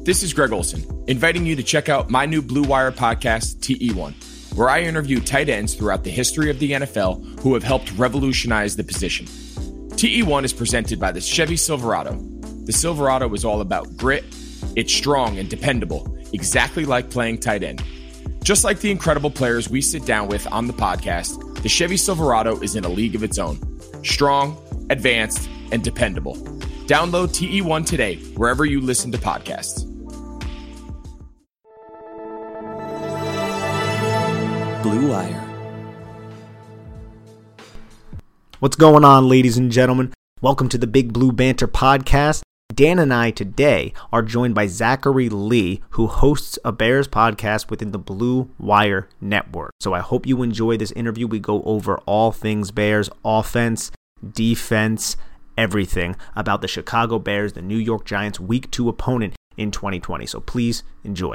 This is Greg Olson, inviting you to check out my new Blue Wire podcast, TE1, where I interview tight ends throughout the history of the NFL who have helped revolutionize the position. TE1 is presented by the Chevy Silverado. The Silverado is all about grit. It's strong and dependable, exactly like playing tight end. Just like the incredible players we sit down with on the podcast, the Chevy Silverado is in a league of its own. Strong, advanced, and dependable. Download TE1 today, wherever you listen to podcasts. Blue Wire. What's going on, ladies and gentlemen? Welcome to the Big Blue Banter podcast. Dan and I today are joined by Zachary Lee, who hosts a Bears podcast within the Blue Wire Network. So I hope you enjoy this interview. We go over all things Bears, offense, defense, everything about the Chicago Bears, the New York Giants Week 2 opponent in 2020. So please enjoy.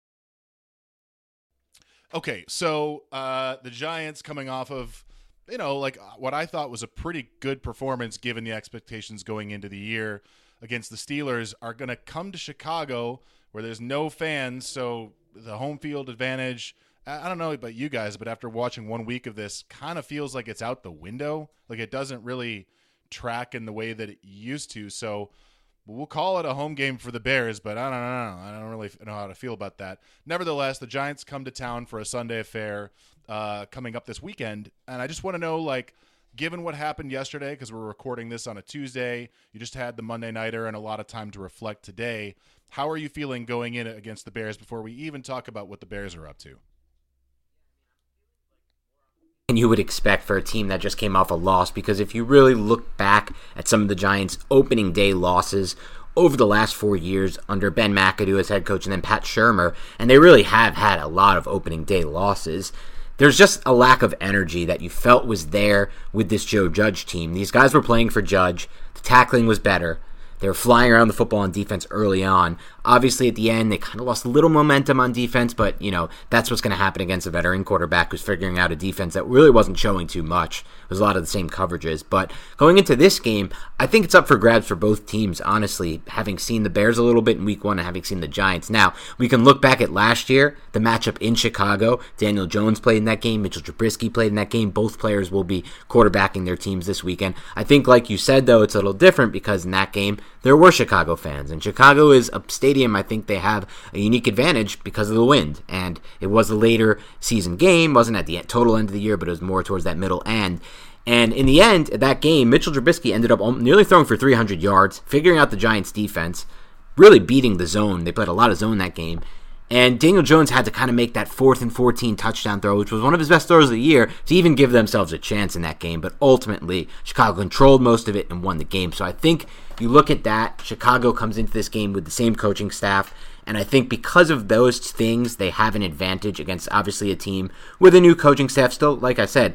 Okay, so the Giants coming off of, what I thought was a pretty good performance given the expectations going into the year against the Steelers, are going to come to Chicago where there's no fans, so the home field advantage, I don't know about you guys, but after watching 1 week of this, kind of feels like it's out the window. Like it doesn't really track in the way that it used to, so we'll call it a home game for the Bears, but I don't know. I don't really know how to feel about that. Nevertheless, the Giants come to town for a Sunday affair coming up this weekend, and I just want to know, given what happened yesterday, because we're recording this on a Tuesday, you just had the Monday Nighter and a lot of time to reflect today, how are you feeling going in against the Bears before we even talk about what the Bears are up to? And you would expect for a team that just came off a loss, because if you really look back at some of the Giants' opening day losses over the last 4 years under Ben McAdoo as head coach and then Pat Shurmur, and they really have had a lot of opening day losses, there's just a lack of energy that you felt was there with this Joe Judge team. These guys were playing for Judge. The tackling was better. They were flying around the football on defense early on. Obviously, at the end, they kind of lost a little momentum on defense, but, that's what's going to happen against a veteran quarterback who's figuring out a defense that really wasn't showing too much. It was a lot of the same coverages. But going into this game, I think it's up for grabs for both teams, honestly, having seen the Bears a little bit in Week 1 and having seen the Giants. Now, we can look back at last year, the matchup in Chicago. Daniel Jones played in that game. Mitchell Trubisky played in that game. Both players will be quarterbacking their teams this weekend. I think, like you said, though, it's a little different because in that game, there were Chicago fans. And Chicago is a stadium, I think they have a unique advantage because of the wind. And it was a later season game. Wasn't at the total end of the year, but it was more towards that middle end. And in the end, of that game, Mitchell Trubisky ended up nearly throwing for 300 yards, figuring out the Giants' defense, really beating the zone. They played a lot of zone that game. And Daniel Jones had to kind of make that 4th and 14 touchdown throw, which was one of his best throws of the year, to even give themselves a chance in that game. But ultimately, Chicago controlled most of it and won the game. So I think you look at that, Chicago comes into this game with the same coaching staff. And I think because of those things, they have an advantage against, obviously, a team with a new coaching staff still, like I said,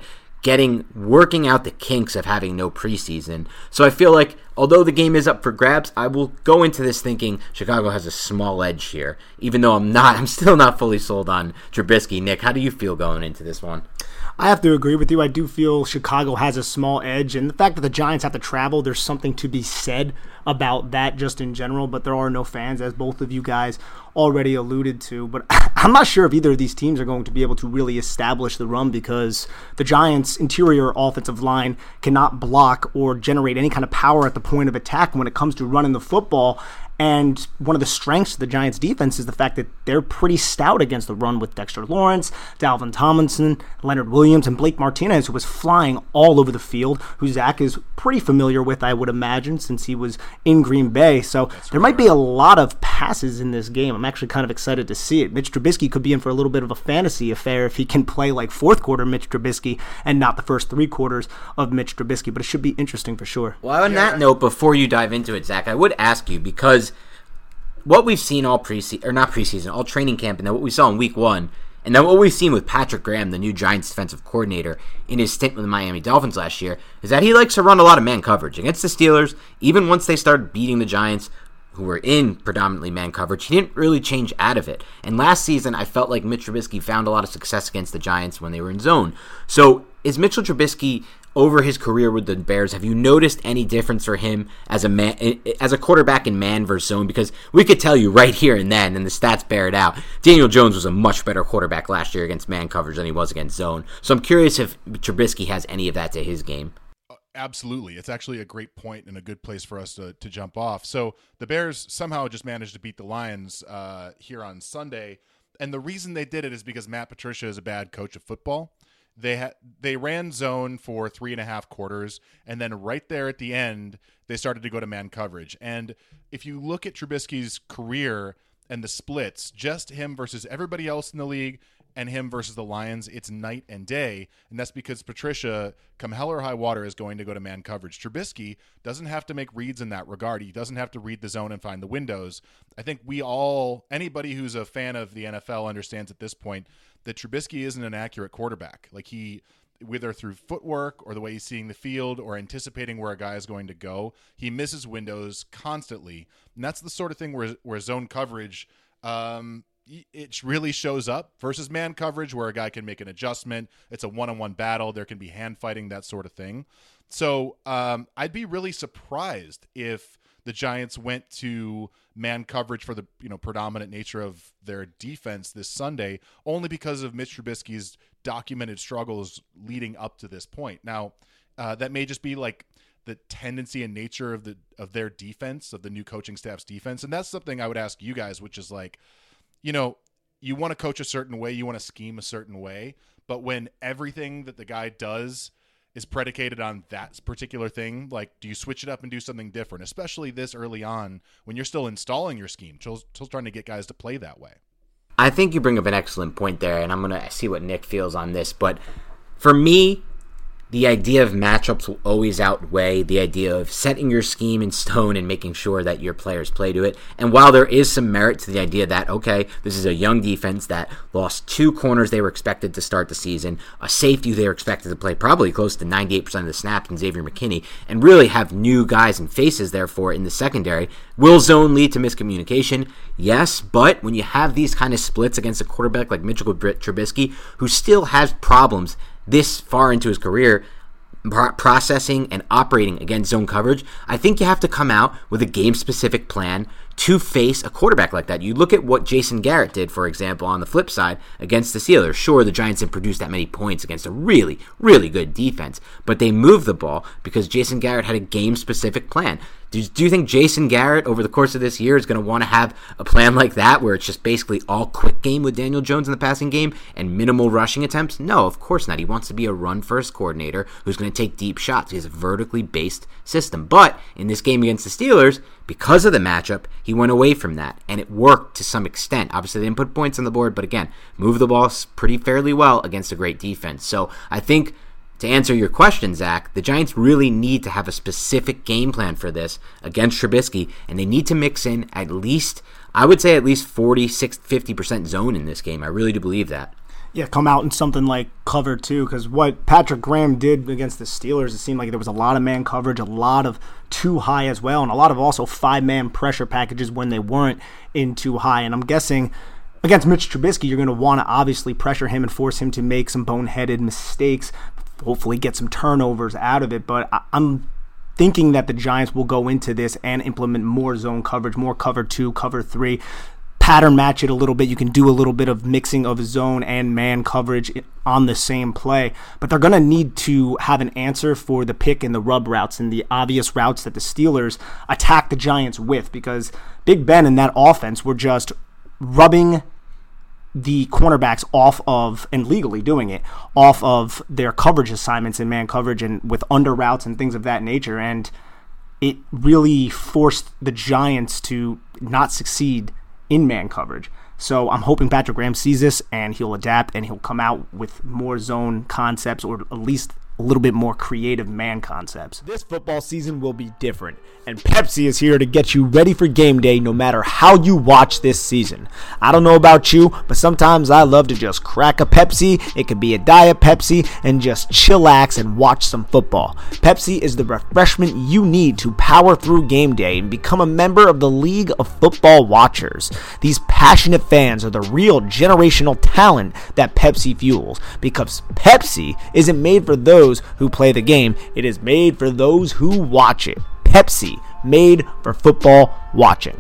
working out the kinks of having no preseason. So I feel like, although the game is up for grabs, I will go into this thinking Chicago has a small edge here, even though I'm still not fully sold on Trubisky. Nick, how do you feel going into this one? I have to agree with you. I do feel Chicago has a small edge, and the fact that the Giants have to travel, there's something to be said about that just in general, but there are no fans, as both of you guys already alluded to. But I'm not sure if either of these teams are going to be able to really establish the run, because the Giants' interior offensive line cannot block or generate any kind of power at the point of attack when it comes to running the football. And one of the strengths of the Giants' defense is the fact that they're pretty stout against the run with Dexter Lawrence, Dalvin Tomlinson, Leonard Williams, and Blake Martinez, who was flying all over the field, who Zach is pretty familiar with, I would imagine, since he was in Green Bay. So there might be a lot of passes in this game. I'm actually kind of excited to see it. Mitch Trubisky could be in for a little bit of a fantasy affair if he can play like fourth quarter Mitch Trubisky and not the first 3 quarters of Mitch Trubisky, but it should be interesting for sure. Well, on that note, before you dive into it, Zach, I would ask you, because what we've seen all training camp, and then what we saw in Week 1, and then what we've seen with Patrick Graham, the new Giants defensive coordinator, in his stint with the Miami Dolphins last year, is that he likes to run a lot of man coverage. Against the Steelers, even once they started beating the Giants, who were in predominantly man coverage, he didn't really change out of it. And last season, I felt like Mitch Trubisky found a lot of success against the Giants when they were in zone. So is Mitchell Trubisky over his career with the Bears, have you noticed any difference for him as a quarterback in man versus zone? Because we could tell you right here and then, and the stats bear it out, Daniel Jones was a much better quarterback last year against man coverage than he was against zone. So I'm curious if Trubisky has any of that to his game. Absolutely. It's actually a great point and a good place for us to jump off. So the Bears somehow just managed to beat the Lions here on Sunday. And the reason they did it is because Matt Patricia is a bad coach of football. They ran zone for 3.5 quarters, and then right there at the end, they started to go to man coverage. And if you look at Trubisky's career and the splits, just him versus everybody else in the league and him versus the Lions, it's night and day. And that's because Patricia, come hell or high water, is going to go to man coverage. Trubisky doesn't have to make reads in that regard. He doesn't have to read the zone and find the windows. I think anybody who's a fan of the NFL understands at this point that Trubisky isn't an accurate quarterback. Like, he, whether through footwork or the way he's seeing the field or anticipating where a guy is going to go, he misses windows constantly. And that's the sort of thing where zone coverage, it really shows up versus man coverage, where a guy can make an adjustment. It's a one-on-one battle. There can be hand fighting, that sort of thing. So I'd be really surprised if the Giants went to man coverage for the predominant nature of their defense this Sunday, only because of Mitch Trubisky's documented struggles leading up to this point. Now, that may just be like the tendency and nature of their defense, of the new coaching staff's defense, and that's something I would ask you guys, which is like, you want to coach a certain way, you want to scheme a certain way, but when everything that the guy does is predicated on that particular thing, like, do you switch it up and do something different, especially this early on when you're still installing your scheme, still trying to get guys to play that way? I think you bring up an excellent point there, and I'm going to see what Nick feels on this, but for me, the idea of matchups will always outweigh the idea of setting your scheme in stone and making sure that your players play to it. And while there is some merit to the idea that, okay, this is a young defense that lost 2 corners they were expected to start the season, a safety they were expected to play probably close to 98% of the snaps in Xavier McKinney, and really have new guys and faces, therefore, in the secondary, will zone lead to miscommunication? Yes, but when you have these kind of splits against a quarterback like Mitchell Trubisky, who still has problems this far into his career processing and operating against zone coverage, I think you have to come out with a game-specific plan to face a quarterback like that. You look at what Jason Garrett did, for example, on the flip side against the Steelers. Sure, the Giants didn't produce that many points against a really, really good defense, but they moved the ball because Jason Garrett had a game-specific plan. Do you think Jason Garrett over the course of this year is going to want to have a plan like that where it's just basically all quick game with Daniel Jones in the passing game and minimal rushing attempts? No, of course not. He wants to be a run-first coordinator who's going to take deep shots. He has a vertically based system. But in this game against the Steelers, because of the matchup, he went away from that, and it worked to some extent. Obviously, they didn't put points on the board, but again, moved the ball pretty fairly well against a great defense. So I think, to answer your question, Zach, the Giants really need to have a specific game plan for this against Trubisky, and they need to mix in at least 50% zone in this game. I really do believe that. Yeah, come out in something like cover 2, because what Patrick Graham did against the Steelers, it seemed like there was a lot of man coverage, a lot of too high as well, and a lot of also 5-man pressure packages when they weren't in too high. And I'm guessing against Mitch Trubisky, you're going to want to obviously pressure him and force him to make some boneheaded mistakes, hopefully get some turnovers out of it. But I'm thinking that the Giants will go into this and implement more zone coverage, more cover 2, cover 3, pattern match it a little bit. You can do a little bit of mixing of zone and man coverage on the same play, but they're going to need to have an answer for the pick and the rub routes and the obvious routes that the Steelers attack the Giants with, because Big Ben and that offense were just rubbing the cornerbacks off of, and legally doing it, off of their coverage assignments in man coverage and with under routes and things of that nature, and it really forced the Giants to not succeed in man coverage. So I'm hoping Patrick Graham sees this and he'll adapt and he'll come out with more zone concepts, or at least a little bit more creative man concepts. This football season will be different, and Pepsi is here to get you ready for game day no matter how you watch this season. I don't know about you, but sometimes I love to just crack a Pepsi. It could be a Diet Pepsi, and just chillax and watch some football. Pepsi is the refreshment you need to power through game day and become a member of the League of Football Watchers. These passionate fans are the real generational talent that Pepsi fuels, because Pepsi isn't made for those those who play the game. It is made for those who watch it. Pepsi, made for football watching.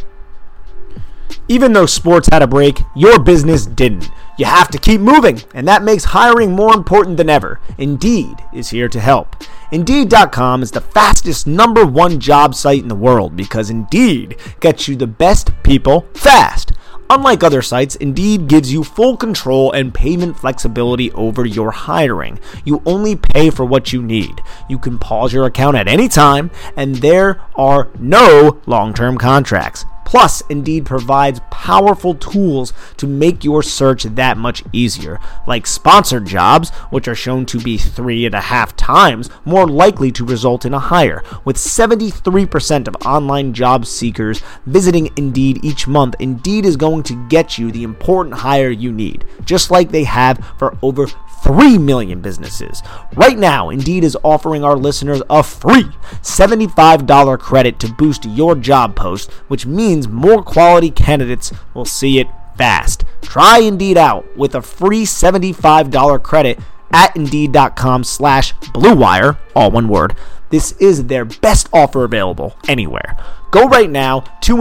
Even though sports had a break, your business didn't. You have to keep moving, and that makes hiring more important than ever. Indeed is here to help. Indeed.com is the fastest #1 job site in the world because Indeed gets you the best people fast. Unlike other sites, Indeed gives you full control and payment flexibility over your hiring. You only pay for what you need. You can pause your account at any time, and there are no long-term contracts. Plus, Indeed provides powerful tools to make your search that much easier, like sponsored jobs, which are shown to be 3.5 times more likely to result in a hire. With 73% of online job seekers visiting Indeed each month, Indeed is going to get you the important hire you need, just like they have for over 3 million businesses. Right now, Indeed is offering our listeners a free $75 credit to boost your job post, which means more quality candidates will see it fast. Try Indeed out with a free $75 credit at Indeed.com/BlueWire, all one word. This is their best offer available anywhere. Go right now to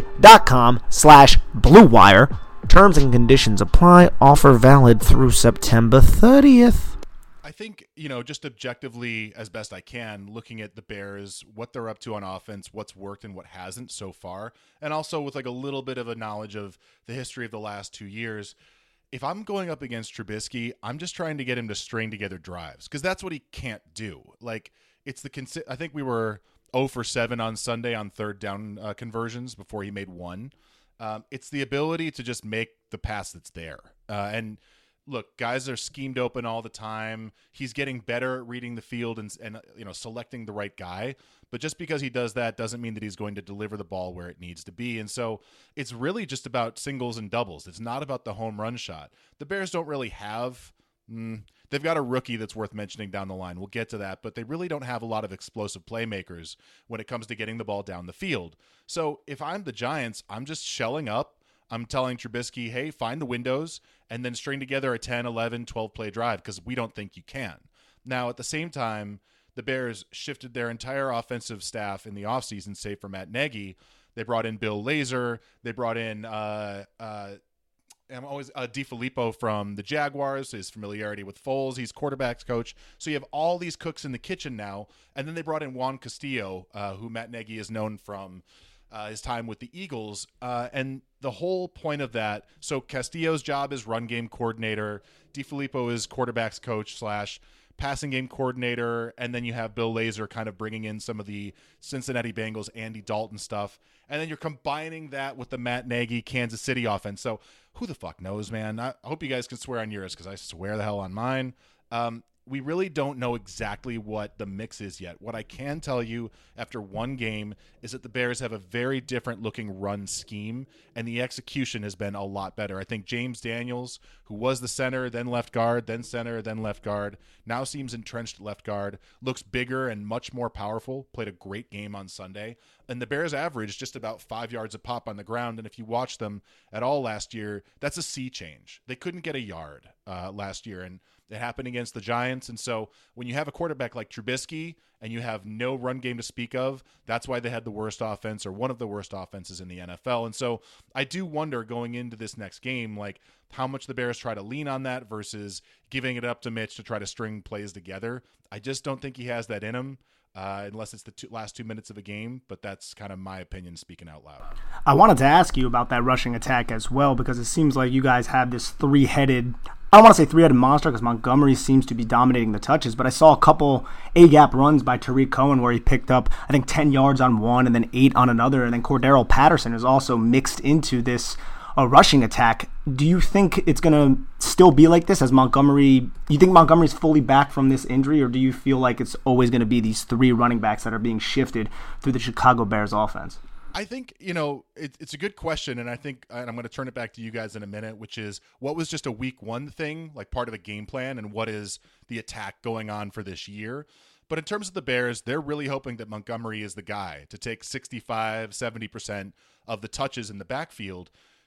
Indeed.com/BlueWire. Terms and conditions apply. Offer valid through September 30th. I think, just objectively, as best I can, looking at the Bears, what they're up to on offense, what's worked and what hasn't so far, and also with like a little bit of a knowledge of the history of the last 2 years, if I'm going up against Trubisky, I'm just trying to get him to string together drives because that's what he can't do. Like, it's I think we were 0 for 7 on Sunday on third down conversions before he made one. It's the ability to just make the pass that's there. And look, guys are schemed open all the time. He's getting better at reading the field and selecting the right guy. But just because he does that doesn't mean that he's going to deliver the ball where it needs to be. And so it's really just about singles and doubles. It's not about the home run shot. The Bears don't really have they've got a rookie that's worth mentioning down the line. We'll get to that, but they really don't have a lot of explosive playmakers when it comes to getting the ball down the field. So if I'm the Giants, I'm just shelling up. I'm telling Trubisky, hey, find the windows and then string together a 10, 11, 12-play drive because we don't think you can. Now, at the same time, the Bears shifted their entire offensive staff in the offseason, save for Matt Nagy. They brought in Bill Lazor. They brought in DiFilippo from the Jaguars, his familiarity with Foles. He's quarterback's coach. So you have all these cooks in the kitchen now. And then they brought in Juan Castillo, who Matt Nagy is known from his time with the Eagles. And the whole point of that, so Castillo's job is run game coordinator. DiFilippo is quarterback's coach / passing game coordinator. And then you have Bill Lazor kind of bringing in some of the Cincinnati Bengals, Andy Dalton stuff. And then you're combining that with the Matt Nagy Kansas City offense. So who the fuck knows, man? I hope you guys can swear on yours because I swear the hell on mine. We really don't know exactly what the mix is yet. What I can tell you after one game is that the Bears have a very different looking run scheme, and the execution has been a lot better. I think James Daniels, who was the center, then left guard, then center, then left guard, now seems entrenched left guard, looks bigger and much more powerful, played a great game on Sunday. And the Bears averaged just about 5 yards a pop on the ground, and if you watch them at all last year, that's a sea change. They couldn't get a yard last year, and it happened against the Giants. And so when you have a quarterback like Trubisky and you have no run game to speak of, that's why they had the worst offense or one of the worst offenses in the NFL. And so I do wonder going into this next game, like how much the Bears try to lean on that versus giving it up to Mitch to try to string plays together. I just don't think he has that in him. Unless it's the last 2 minutes of a game, but that's kind of my opinion speaking out loud. I wanted to ask you about that rushing attack as well because it seems like you guys have this three-headed, I don't want to say three-headed monster because Montgomery seems to be dominating the touches, but I saw a couple A-gap runs by Tariq Cohen where he picked up, I think, 10 yards on one and then 8 on another, and then Cordero Patterson is also mixed into this rushing attack. Do you think it's going to still be like this as Montgomery? You think Montgomery's fully back from this injury, or do you feel like it's always going to be these three running backs that are being shifted through the Chicago Bears offense? I think, it's a good question, and I think and I'm going to turn it back to you guys in a minute, which is what was just a week one thing, like part of a game plan, and what is the attack going on for this year? But in terms of the Bears, they're really hoping that Montgomery is the guy to take 65, 70% of the touches in the backfield.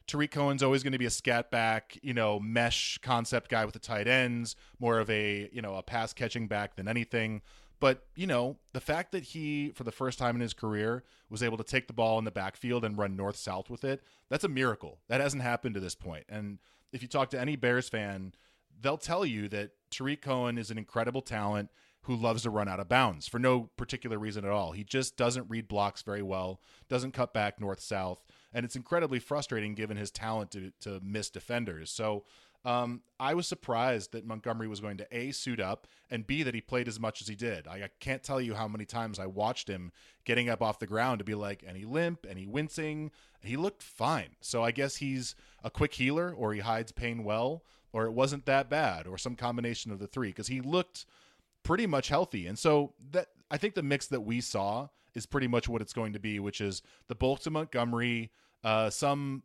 Tariq Cohen's always going to be a scat back, mesh concept guy with the tight ends, more of a pass catching back than anything. But, the fact that he, for the first time in his career, was able to take the ball in the backfield and run north-south with it, that's a miracle. That hasn't happened to this point. And if you talk to any Bears fan, they'll tell you that Tariq Cohen is an incredible talent who loves to run out of bounds for no particular reason at all. He just doesn't read blocks very well, doesn't cut back north-south, and it's incredibly frustrating given his talent to miss defenders. So I was surprised that Montgomery was going to A, suit up, and B, that he played as much as he did. I can't tell you how many times I watched him getting up off the ground to be like, any limp, any wincing. He looked fine. So I guess he's a quick healer, or he hides pain well, or it wasn't that bad, or some combination of the three, because he looked pretty much healthy. And so that I think the mix that we saw is pretty much what it's going to be, which is the bulk to Montgomery, some,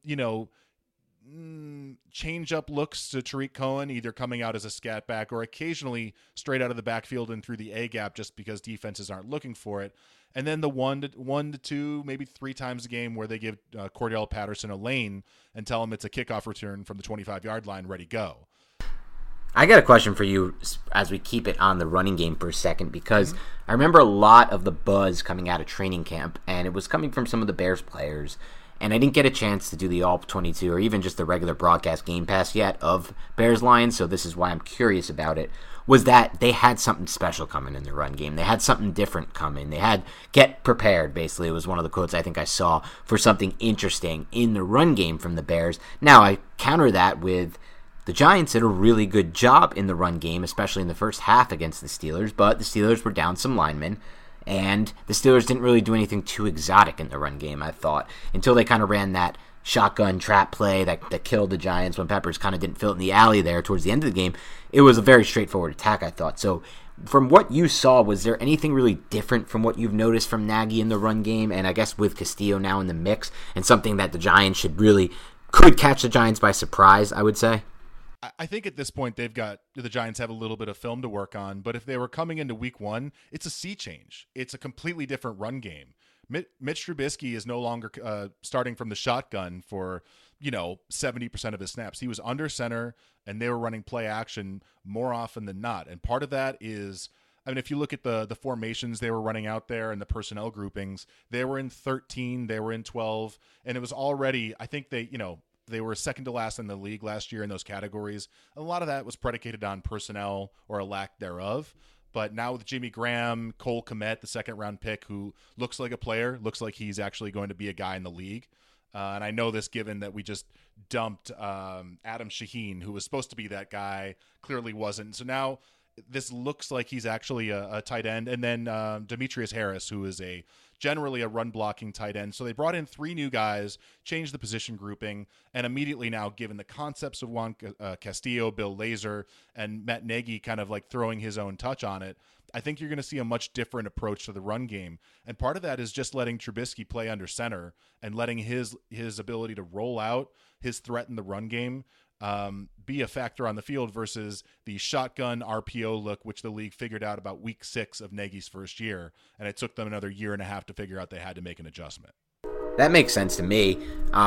change up looks to Tariq Cohen, either coming out as a scat back or occasionally straight out of the backfield and through the A gap just because defenses aren't looking for it. And then the one to two, maybe 3 times a game where they give Cordell Patterson a lane and tell him it's a kickoff return from the 25-yard line, ready, go. I got a question for you as we keep it on the running game for a second, because I remember a lot of the buzz coming out of training camp, and it was coming from some of the Bears players. And I didn't get a chance to do the All 22 or even just the regular broadcast Game Pass yet of Bears Lions, so this is why I'm curious about it, was that they had something special coming in the run game. They had something different coming. They had get prepared, basically. It was one of the quotes I think I saw for something interesting in the run game from the Bears. Now, I counter that with the Giants did a really good job in the run game, especially in the first half against the Steelers, but the Steelers were down some linemen. And the Steelers didn't really do anything too exotic in the run game, I thought, until they kind of ran that shotgun trap play that killed the Giants when Peppers kind of didn't fill it in the alley there towards the end of the game. It was a very straightforward attack, I thought. So from what you saw, was there anything really different from what you've noticed from Nagy in the run game? And I guess with Castillo now in the mix, and something that the Giants could catch the Giants by surprise, I would say? I think at this point the Giants have a little bit of film to work on, but if they were coming into week 1, it's a sea change. It's a completely different run game. Mitch Trubisky is no longer starting from the shotgun for, 70% of his snaps. He was under center, and they were running play action more often than not. And part of that is, if you look at the formations they were running out there and the personnel groupings, they were in 13, they were in 12, and it was already, I think they were second to last in the league last year in those categories. A lot of that was predicated on personnel or a lack thereof. But now with Jimmy Graham, Cole Kmet, the second-round pick, who looks like a player, looks like he's actually going to be a guy in the league. And I know this given that we just dumped Adam Shaheen, who was supposed to be that guy, clearly wasn't. So now this looks like he's actually a tight end. And then Demetrius Harris, who is generally a run-blocking tight end. So they brought in 3 new guys, changed the position grouping, and immediately now, given the concepts of Juan Castillo, Bill Lazor, and Matt Nagy kind of like throwing his own touch on it, I think you're going to see a much different approach to the run game. And part of that is just letting Trubisky play under center and letting his ability to roll out, his threat in the run game, be a factor on the field versus the shotgun RPO look, which the league figured out about week 6 of Nagy's first year. And it took them another year and a half to figure out they had to make an adjustment. That makes sense to me.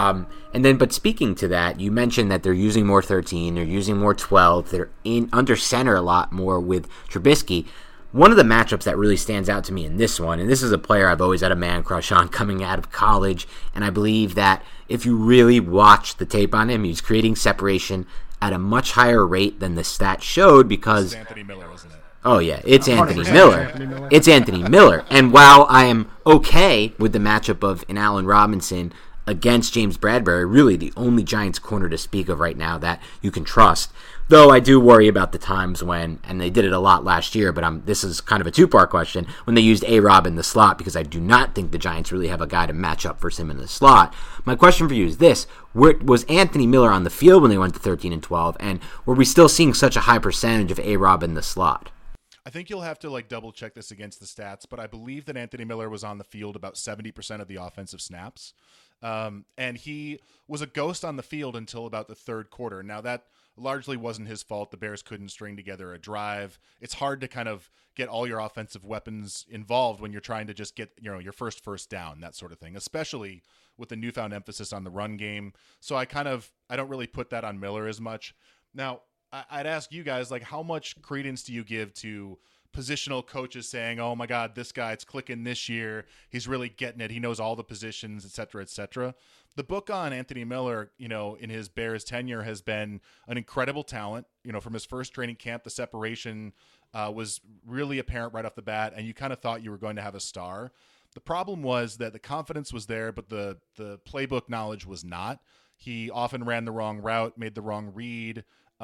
But speaking to that, you mentioned that they're using more 13, they're using more 12, they're in under center a lot more with Trubisky. One of the matchups that really stands out to me in this one, and this is a player I've always had a man crush on coming out of college, and I believe that if you really watch the tape on him, he's creating separation at a much higher rate than the stat showed because... It's Anthony Miller, isn't it? Oh, yeah, it's Anthony Miller. It's Anthony Miller. And while I am okay with the matchup of an Allen Robinson against James Bradbury, really the only Giants corner to speak of right now that you can trust, though I do worry about the times when, and they did it a lot last year, but this is kind of a 2-part question, when they used A-Rob in the slot, because I do not think the Giants really have a guy to match up versus him in the slot. My question for you is this: was Anthony Miller on the field when they went to 13 and 12, and were we still seeing such a high percentage of A-Rob in the slot? I think you'll have to double check this against the stats, but I believe that Anthony Miller was on the field about 70% of the offensive snaps. And he was a ghost on the field until about the third quarter. Now, that largely wasn't his fault. The Bears couldn't string together a drive. It's hard to kind of get all your offensive weapons involved when you're trying to just get, your first down, that sort of thing, especially with the newfound emphasis on the run game. So I don't really put that on Miller as much. Now, I'd ask you guys, like, how much credence do you give to positional coaches saying, oh my God, this guy, it's clicking this year. He's really getting it. He knows all the positions, et cetera, et cetera. The book on Anthony Miller, in his Bears tenure has been an incredible talent. From his first training camp, the separation was really apparent right off the bat, and you kind of thought you were going to have a star. The problem was that the confidence was there, but the playbook knowledge was not. He often ran the wrong route, made the wrong read.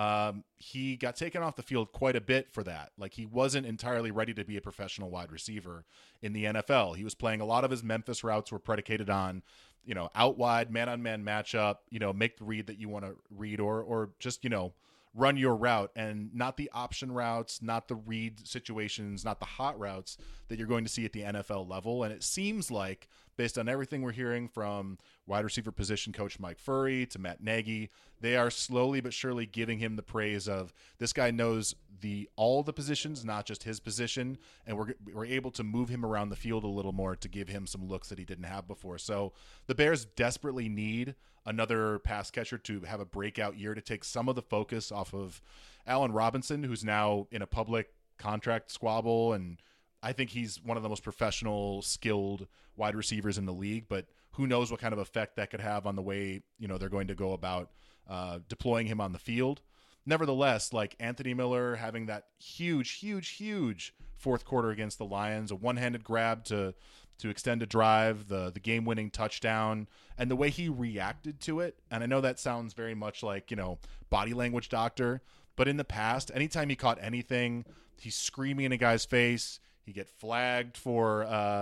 He got taken off the field quite a bit for that. Like, he wasn't entirely ready to be a professional wide receiver in the NFL. He was playing a lot of his Memphis routes were predicated on, out wide, man-on-man matchup, make the read that you want to read or just, run your route, and not the option routes, not the read situations, not the hot routes that you're going to see at the NFL level. And it seems like, based on everything we're hearing from wide receiver position coach Mike Furrey to Matt Nagy, they are slowly but surely giving him the praise of, this guy knows all the positions, not just his position, and we're able to move him around the field a little more to give him some looks that he didn't have before. So the Bears desperately need another pass catcher to have a breakout year, to take some of the focus off of Allen Robinson, who's now in a public contract squabble, and I think he's one of the most professional, skilled wide receivers in the league, but who knows what kind of effect that could have on the way, they're going to go about deploying him on the field. Nevertheless, like, Anthony Miller having that huge fourth quarter against the Lions, a one-handed grab to extend a drive, the game-winning touchdown, and the way he reacted to it. And I know that sounds very much like, body language doctor, but in the past, anytime he caught anything, he's screaming in a guy's face. He get flagged for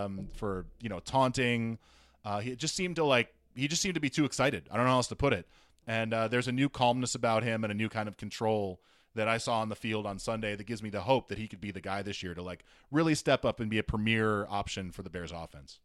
taunting. He just seemed to be too excited. I don't know how else to put it. And there's a new calmness about him and a new kind of control that I saw on the field on Sunday that gives me the hope that he could be the guy this year to, like, really step up and be a premier option for the Bears offense.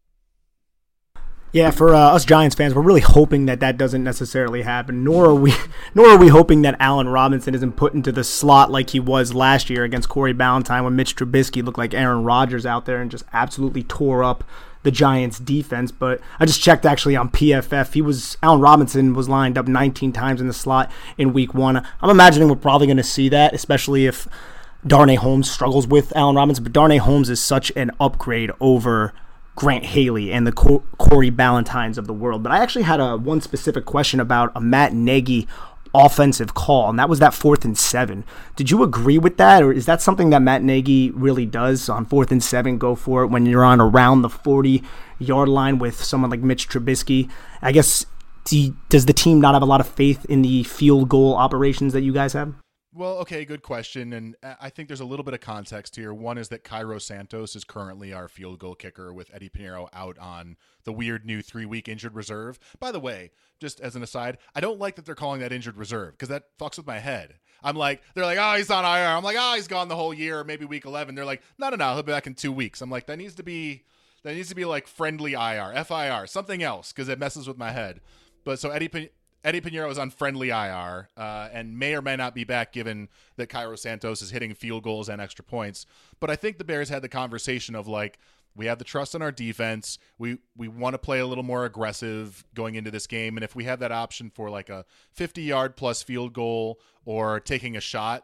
Yeah, for us Giants fans, we're really hoping that doesn't necessarily happen. Nor are we hoping that Allen Robinson isn't put into the slot like he was last year against Corey Ballantyne, when Mitch Trubisky looked like Aaron Rodgers out there and just absolutely tore up the Giants defense. But I just checked actually on PFF. Allen Robinson was lined up 19 times in the slot in week 1. I'm imagining we're probably going to see that, especially if Darnay Holmes struggles with Allen Robinson. But Darnay Holmes is such an upgrade over Grant Haley and the Corey Ballantynes of the world. But I actually had one specific question about a Matt Nagy offensive call, and that was that 4th and 7. Did you agree with that, or is that something that Matt Nagy really does on 4th and 7, go for it when you're on around the 40-yard line with someone like Mitch Trubisky? I guess, does the team not have a lot of faith in the field goal operations that you guys have? Well, okay, good question. And I think there's a little bit of context here. One is that Cairo Santos is currently our field goal kicker, with Eddie Pinheiro out on the weird new 3-week injured reserve. By the way, just as an aside, I don't like that they're calling that injured reserve, because that fucks with my head. They're like, oh, he's on IR. I'm like, oh, he's gone the whole year, or maybe week 11. They're like, no, he'll be back in 2 weeks. I'm like, that needs to be like friendly IR, FIR, something else, because it messes with my head. But so Eddie Pinheiro is on friendly IR and may or may not be back, given that Cairo Santos is hitting field goals and extra points. But I think the Bears had the conversation of, like, we have the trust in our defense. We want to play a little more aggressive going into this game. And if we have that option for, like, a 50-yard plus field goal or taking a shot,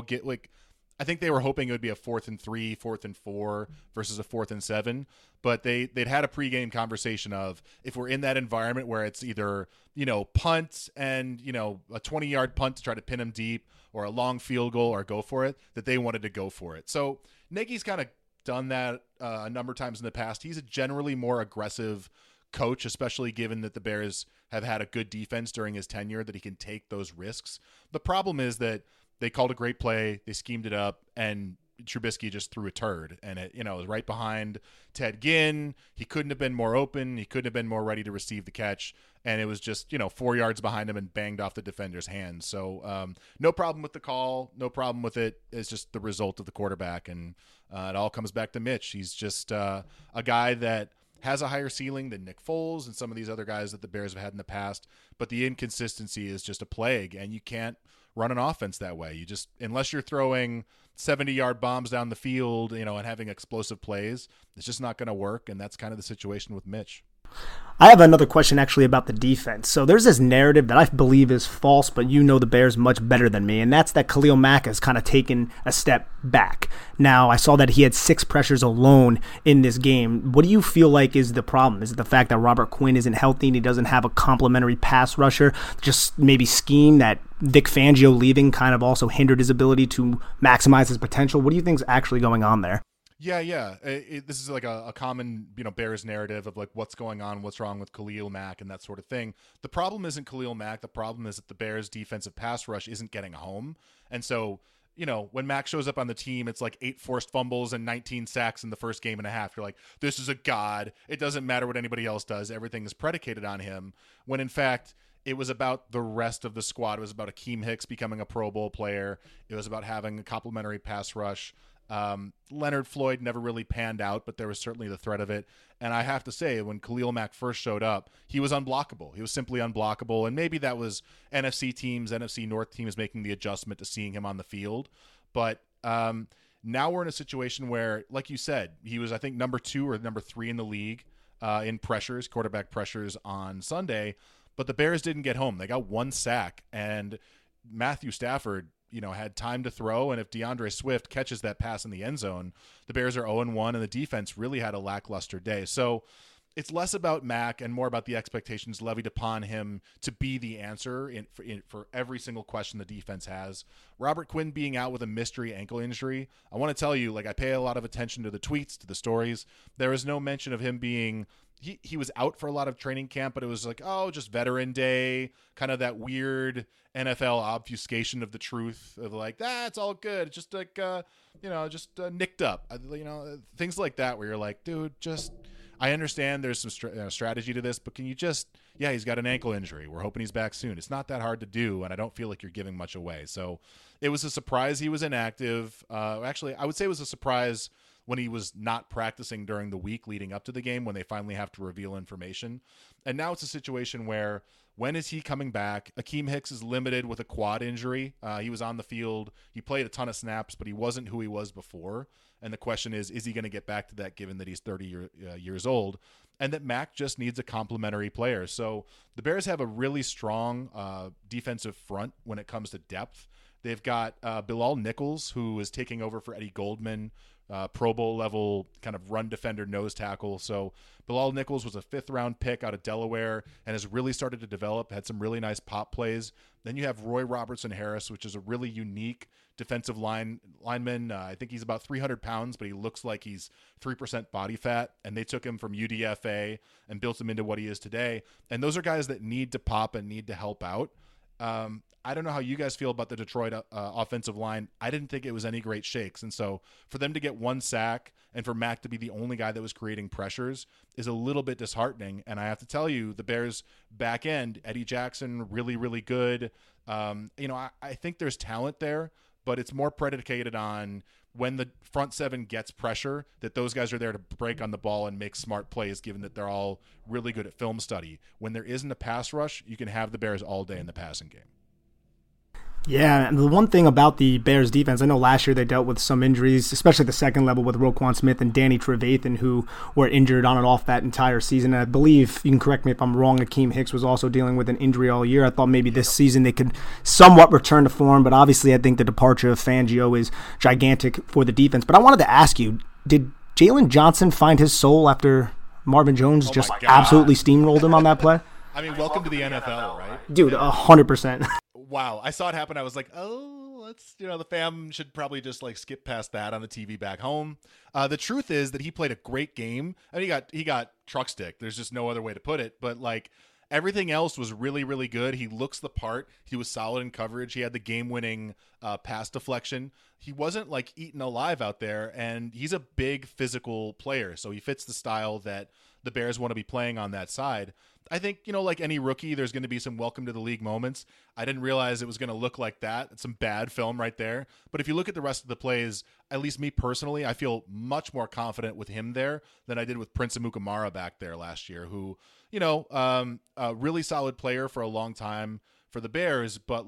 I think they were hoping it would be a 4th and 3, 4th and 4 versus a 4th and 7. But they'd had a pregame conversation of, if we're in that environment where it's either, punt and, a 20-yard punt to try to pin them deep, or a long field goal or go for it, that they wanted to go for it. So Nagy's kind of done that a number of times in the past. He's a generally more aggressive coach, especially given that the Bears have had a good defense during his tenure, that he can take those risks. The problem is that they called a great play, they schemed it up, and Trubisky just threw a turd. And it was right behind Ted Ginn. He couldn't have been more open. He couldn't have been more ready to receive the catch. And it was just, 4 yards behind him and banged off the defender's hands. So no problem with the call. No problem with it. It's just the result of the quarterback. And it all comes back to Mitch. He's just a guy that has a higher ceiling than Nick Foles and some of these other guys that the Bears have had in the past, but the inconsistency is just a plague, and you can't run an offense that way. You just, unless you're throwing 70-yard bombs down the field, and having explosive plays, it's just not going to work, and that's kind of the situation with Mitch. I have another question actually about the defense. So there's this narrative that I believe is false, but you know the Bears much better than me, and that's that Khalil Mack has kind of taken a step back. Now, I saw that he had 6 pressures alone in this game. What do you feel like is the problem? Is it the fact that Robert Quinn isn't healthy and he doesn't have a complimentary pass rusher? Just maybe scheme that Vic Fangio leaving kind of also hindered his ability to maximize his potential? What do you think is actually going on there? Yeah. This is like a common, Bears narrative of like what's going on, what's wrong with Khalil Mack and that sort of thing. The problem isn't Khalil Mack. The problem is that the Bears' defensive pass rush isn't getting home. And so, when Mack shows up on the team, it's like 8 forced fumbles and 19 sacks in the first game and a half. You're like, this is a god. It doesn't matter what anybody else does. Everything is predicated on him. When in fact, it was about the rest of the squad. It was about Akeem Hicks becoming a Pro Bowl player. It was about having a complimentary pass rush. Leonard Floyd never really panned out, but there was certainly the threat of it. And I have to say, when Khalil Mack first showed up, he was unblockable. He was simply unblockable. And maybe that was NFC North teams making the adjustment to seeing him on the field. But now we're in a situation where, like you said, he was, I think, number 2 or number 3 in the league in pressures, quarterback pressures on Sunday. But the Bears didn't get home. They got 1 sack. And Matthew Stafford, had time to throw, and if DeAndre Swift catches that pass in the end zone, the Bears are 0-1, and the defense really had a lackluster day. So it's less about Mack and more about the expectations levied upon him to be the answer for every single question the defense has. Robert Quinn being out with a mystery ankle injury, I want to tell you, I pay a lot of attention to the tweets, to the stories. There is no mention of him being he was out for a lot of training camp, but it was like, just veteran day, kind of that weird NFL obfuscation of the truth of like, it's all good. It's just like, nicked up, things like that where you're like, dude, I understand there's some strategy to this, but can you he's got an ankle injury. We're hoping he's back soon. It's not that hard to do, and I don't feel like you're giving much away. So it was a surprise he was inactive. Actually, I would say it was a surprise when he was not practicing during the week leading up to the game, when they finally have to reveal information. And now it's a situation where, when is he coming back? Akeem Hicks is limited with a quad injury. He was on the field. He played a ton of snaps, but he wasn't who he was before. And the question is he going to get back to that given that he's 30 years old? And that Mack just needs a complementary player. So the Bears have a really strong defensive front when it comes to depth. They've got Bilal Nichols, who is taking over for Eddie Goldman, Pro Bowl level kind of run defender, nose tackle. So Bilal Nichols was a 5th-round pick out of Delaware and has really started to develop, had some really nice pop plays. Then you have Roy Robertson Harris, which is a really unique defensive lineman. I think he's about 300 pounds, but he looks like he's 3% body fat. And they took him from UDFA and built him into what he is today. And those are guys that need to pop and need to help out. I don't know how you guys feel about the Detroit offensive line. I didn't think it was any great shakes. And so for them to get 1 sack and for Mack to be the only guy that was creating pressures is a little bit disheartening. And I have to tell you, the Bears back end, Eddie Jackson, really, really good. I think there's talent there, but it's more predicated on when the front 7 gets pressure, that those guys are there to break on the ball and make smart plays, given that they're all really good at film study. When there isn't a pass rush, you can have the Bears all day in the passing game. Yeah, and the one thing about the Bears defense, I know last year they dealt with some injuries, especially at the second level with Roquan Smith and Danny Trevathan, who were injured on and off that entire season. And I believe, you can correct me if I'm wrong, Akeem Hicks was also dealing with an injury all year. I thought maybe this season they could somewhat return to form, but obviously I think the departure of Fangio is gigantic for the defense. But I wanted to ask you, did Jalen Johnson find his soul after Marvin Jones absolutely steamrolled him on that play? I mean, welcome to the NFL, right? Dude, 100%. Wow. I saw it happen. I was like, the fam should probably just skip past that on the TV back home. The truth is that he played a great game. I mean, he got truck stick. There's just no other way to put it. But everything else was really, really good. He looks the part. He was solid in coverage. He had the game-winning pass deflection. He wasn't eaten alive out there, and he's a big physical player. So he fits the style that the Bears want to be playing on that side. I think, like any rookie, there's going to be some welcome to the league moments. I didn't realize it was going to look like that. It's some bad film right there. But if you look at the rest of the plays, at least me personally, I feel much more confident with him there than I did with Prince Amukamara back there last year, who, a really solid player for a long time for the Bears, but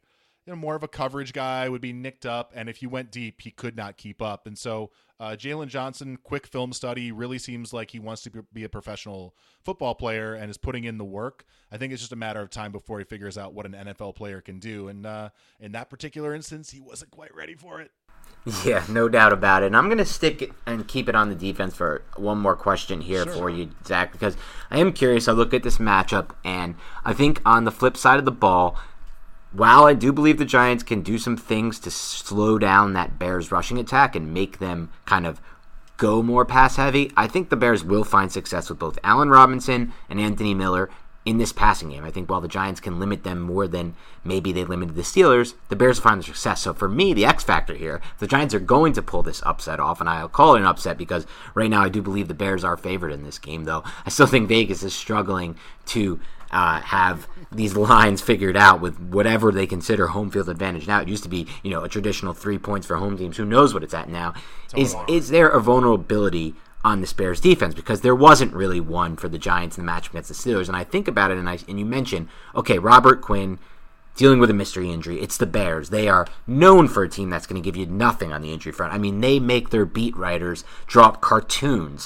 more of a coverage guy, would be nicked up, and if you went deep, he could not keep up. And so Jalen Johnson, quick film study, really seems like he wants to be a professional football player and is putting in the work. I think it's just a matter of time before he figures out what an NFL player can do. And in that particular instance, he wasn't quite ready for it. Yeah, no doubt about it. And I'm going to stick and keep it on the defense for one more question here for you, Zach, because I am curious. I look at this matchup, and I think on the flip side of the ball, while I do believe the Giants can do some things to slow down that Bears rushing attack and make them kind of go more pass heavy, I think the Bears will find success with both Allen Robinson and Anthony Miller in this passing game. I think while the Giants can limit them more than maybe they limited the Steelers, the Bears will find the success. So for me, the X factor here, the Giants are going to pull this upset off, and I'll call it an upset because right now I do believe the Bears are favored in this game, though I still think Vegas is struggling to have these lines figured out with whatever they consider home field advantage. Now, it used to be, a traditional 3 points for home teams. Who knows what it's at now? Is there a vulnerability on this Bears defense? Because there wasn't really one for the Giants in the matchup against the Steelers. And I think about it, and you mentioned, okay, Robert Quinn dealing with a mystery injury. It's the Bears. They are known for a team that's going to give you nothing on the injury front. I mean, they make their beat writers draw up cartoons.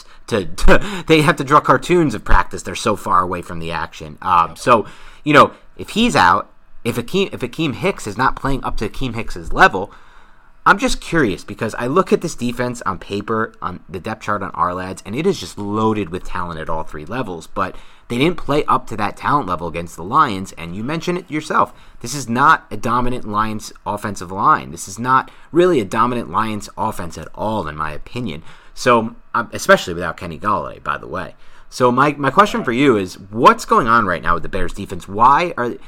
They have to draw cartoons of practice. They're so far away from the action. So, if he's out, if Akeem Hicks is not playing up to Akeem Hicks's level, I'm just curious because I look at this defense on paper, on the depth chart on Ourlads, and it is just loaded with talent at all three levels, but they didn't play up to that talent level against the Lions, and you mentioned it yourself. This is not a dominant Lions offensive line. This is not really a dominant Lions offense at all, in my opinion. So, especially without Kenny Golladay, by the way. So my question for you is, what's going on right now with the Bears defense? Am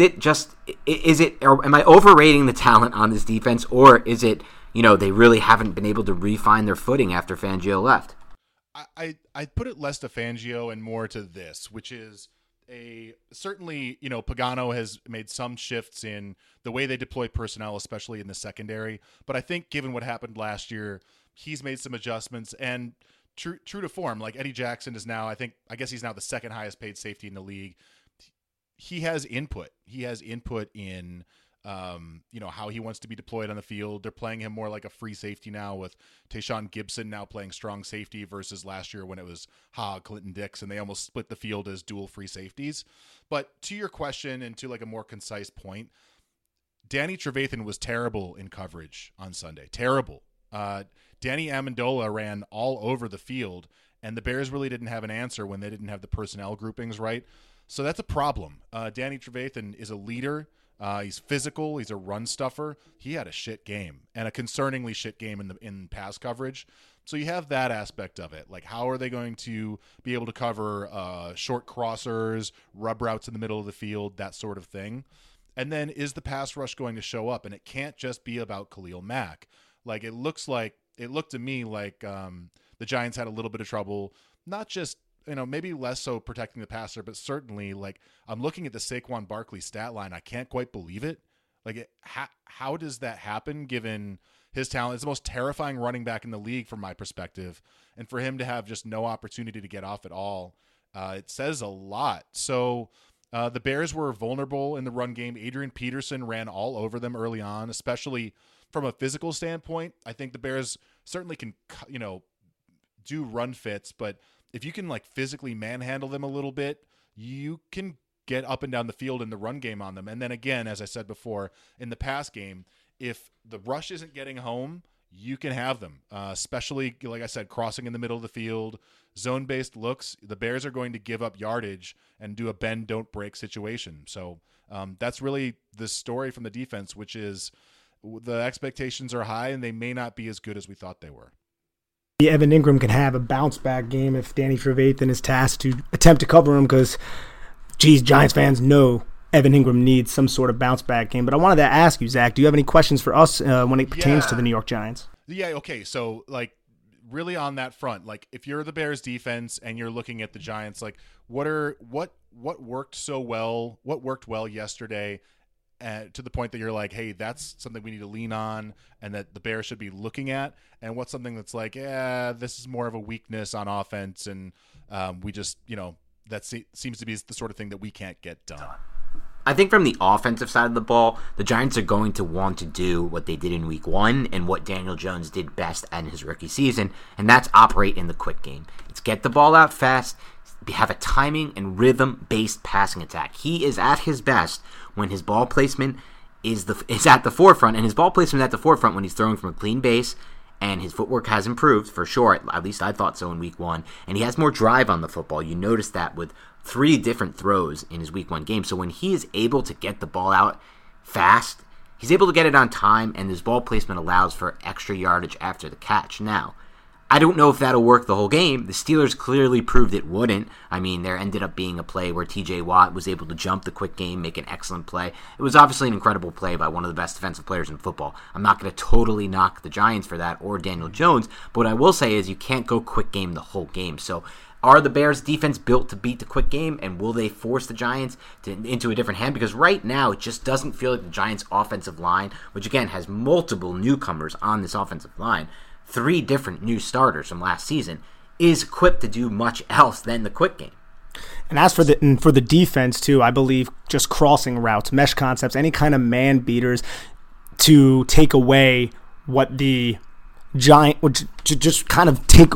I overrating the talent on this defense, or is it, they really haven't been able to refine their footing after Fangio left? I put it less to Fangio and more to this, which is certainly, Pagano has made some shifts in the way they deploy personnel, especially in the secondary. But I think given what happened last year, he's made some adjustments, and true to form, like Eddie Jackson is now, I guess he's now the second highest paid safety in the league. He has input. He has input in, how he wants to be deployed on the field. They're playing him more like a free safety now, with Tayshaun Gibson now playing strong safety versus last year when it was Clinton Dix, and they almost split the field as dual free safeties. But to your question, and to a more concise point, Danny Trevathan was terrible in coverage on Sunday. Terrible. Danny Amendola ran all over the field, and the Bears really didn't have an answer when they didn't have the personnel groupings right. So that's a problem. Danny Trevathan is a leader. He's physical. He's a run stuffer. He had a shit game, and a concerningly shit game in pass coverage. So you have that aspect of it. Like, how are they going to be able to cover short crossers, rub routes in the middle of the field, that sort of thing? And then is the pass rush going to show up? And it can't just be about Khalil Mack. It looked to me like the Giants had a little bit of trouble, not just, maybe less so protecting the passer, but certainly, I'm looking at the Saquon Barkley stat line. I can't quite believe it. How does that happen given his talent? It's the most terrifying running back in the league from my perspective. And for him to have just no opportunity to get off at all, it says a lot. So the Bears were vulnerable in the run game. Adrian Peterson ran all over them early on, especially from a physical standpoint. I think the Bears certainly can, do run fits, but if you can physically manhandle them a little bit, you can get up and down the field in the run game on them. And then again, as I said before, in the pass game, if the rush isn't getting home, you can have them, especially, like I said, crossing in the middle of the field, zone-based looks. The Bears are going to give up yardage and do a bend, don't break situation. So that's really the story from the defense, which is the expectations are high and they may not be as good as we thought they were. Evan Ingram can have a bounce-back game if Danny Trevathan is tasked to attempt to cover him because, Giants fans know Evan Ingram needs some sort of bounce-back game. But I wanted to ask you, Zach, do you have any questions for us when it pertains to the New York Giants? Yeah, okay. So, really on that front, like if you're the Bears defense and you're looking at the Giants, like what worked so well, what worked well yesterday, to the point that you're like, hey, that's something we need to lean on and that the Bears should be looking at, and what's something that's like, yeah, this is more of a weakness on offense, and we just, that seems to be the sort of thing that we can't get done. I think from the offensive side of the ball, the Giants are going to want to do what they did in week 1 and what Daniel Jones did best in his rookie season, and that's operate in the quick game. It's get the ball out fast, have a timing and rhythm-based passing attack. He is at his best when his ball placement is at the forefront, and his ball placement is at the forefront when he's throwing from a clean base, and his footwork has improved, for sure. At least I thought so in week 1. And he has more drive on the football. You notice that with 3 different throws in his week 1 game. So when he is able to get the ball out fast, he's able to get it on time, and his ball placement allows for extra yardage after the catch. Now, I don't know if that'll work the whole game. The Steelers clearly proved it wouldn't. I mean, there ended up being a play where TJ Watt was able to jump the quick game, make an excellent play. It was obviously an incredible play by one of the best defensive players in football. I'm not going to totally knock the Giants for that or Daniel Jones, but what I will say is you can't go quick game the whole game. So are the Bears' defense built to beat the quick game, and will they force the Giants into a different hand? Because right now, it just doesn't feel like the Giants' offensive line, which again has multiple newcomers on this offensive line, 3 different new starters from last season, is equipped to do much else than the quick game. And as for the defense too, I believe just crossing routes, mesh concepts, any kind of man beaters to take away what the Giant to just kind of take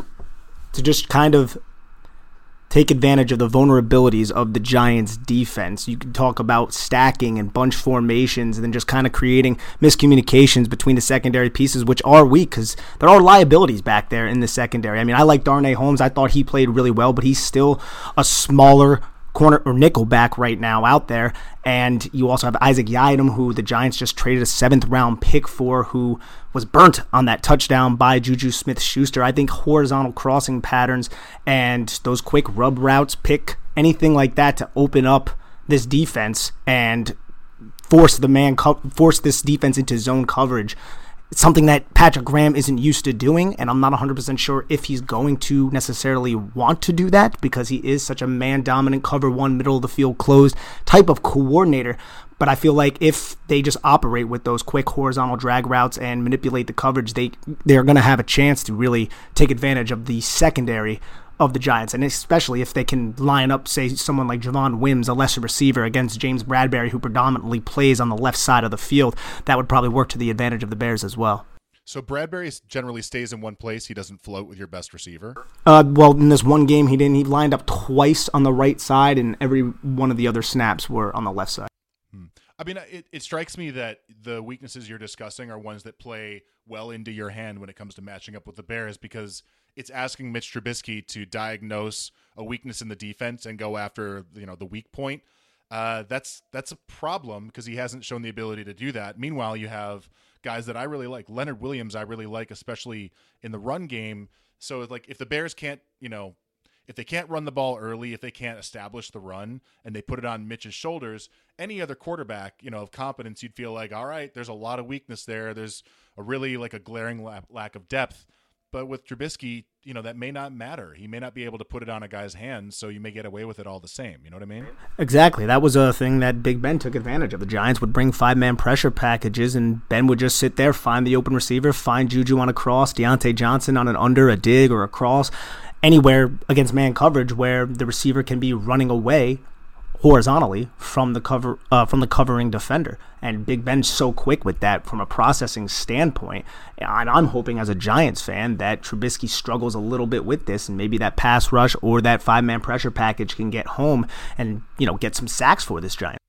advantage of the vulnerabilities of the Giants' defense. You can talk about stacking and bunch formations and then just kind of creating miscommunications between the secondary pieces, which are weak because there are liabilities back there in the secondary. I mean, I like Darnay Holmes. I thought he played really well, but he's still a smaller corner or nickel back right now out there. And you also have Isaac Yiadom, who the Giants just traded a 7th-round pick for, who was burnt on that touchdown by Juju Smith-Schuster. I think horizontal crossing patterns and those quick rub routes, pick anything like that to open up this defense and force this defense into zone coverage. It's something that Patrick Graham isn't used to doing, and I'm not 100% sure if he's going to necessarily want to do that because he is such a man-dominant, cover one, middle-of-the-field closed type of coordinator. But I feel like if they just operate with those quick horizontal drag routes and manipulate the coverage, they're going to have a chance to really take advantage of the secondary of the Giants, and especially if they can line up, say, someone like Javon Wims, a lesser receiver, against James Bradbury, who predominantly plays on the left side of the field. That would probably work to the advantage of the Bears as well. So Bradbury generally stays in one place. He doesn't float with your best receiver? Well, in this one game, he didn't. He lined up twice on the right side, and every one of the other snaps were on the left side. I mean, it strikes me that the weaknesses you're discussing are ones that play well into your hand when it comes to matching up with the Bears, because it's asking Mitch Trubisky to diagnose a weakness in the defense and go after, the weak point. That's a problem because he hasn't shown the ability to do that. Meanwhile, you have guys that I really like. Leonard Williams I really like, especially in the run game. So like if the Bears can't, if they can't run the ball early, if they can't establish the run and they put it on Mitch's shoulders, any other quarterback, of competence, you'd feel like, all right, there's a lot of weakness there. There's a really like a glaring lack of depth. But with Trubisky, that may not matter. He may not be able to put it on a guy's hands, so you may get away with it all the same. You know what I mean? Exactly. That was a thing that Big Ben took advantage of. The Giants would bring 5-man pressure packages, and Ben would just sit there, find the open receiver, find Juju on a cross, Deontay Johnson on an under, a dig, or a cross, anywhere against man coverage where the receiver can be running away horizontally from the covering defender. And Big Ben's so quick with that from a processing standpoint. And I'm hoping as a Giants fan that Trubisky struggles a little bit with this, and maybe that pass rush or that 5-man pressure package can get home and, get some sacks for this Giant.